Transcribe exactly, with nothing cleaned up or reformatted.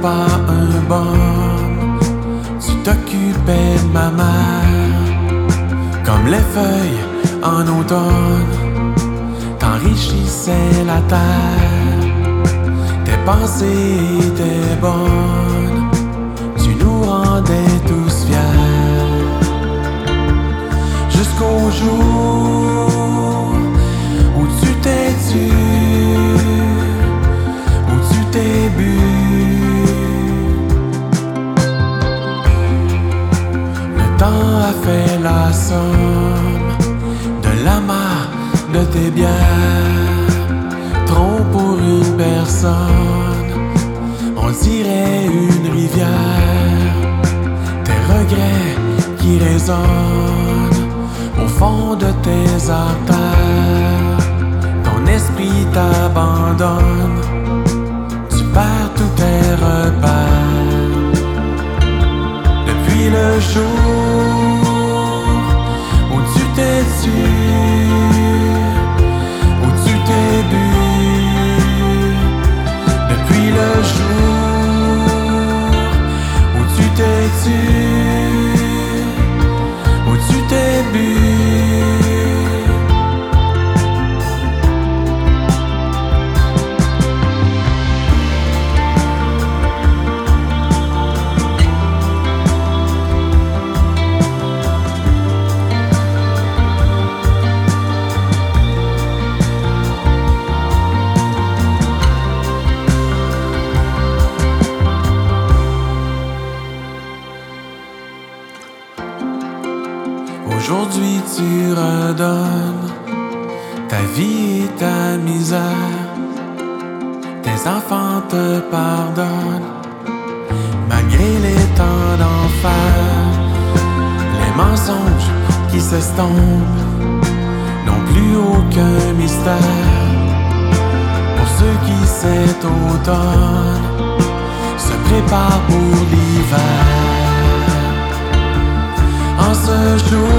pas un bon, tu t'occupais de ma mère. Comme les feuilles en automne, t'enrichissais la terre. Tes pensées étaient bonnes, tu nous rendais tous fiers. Jusqu'au jour où tu t'es tu, où tu t'es bu. Le temps a fait la somme de l'amas de tes bières. Trop pour une personne, on dirait une rivière. Tes regrets qui résonnent au fond de tes artères. Ton esprit t'abandonne, tu perds tous tes repères. Depuis le jour où tu t'es tu, où tu t'es bu. Depuis le jour où tu t'es tu, où tu t'es bu. Aujourd'hui tu redonnes ta vie et ta misère. Tes enfants te pardonnent malgré les temps d'enfer. Les mensonges qui s'estompent n'ont plus aucun mystère. Pour ceux qui cet automne se préparent pour l'hiver. En ce jour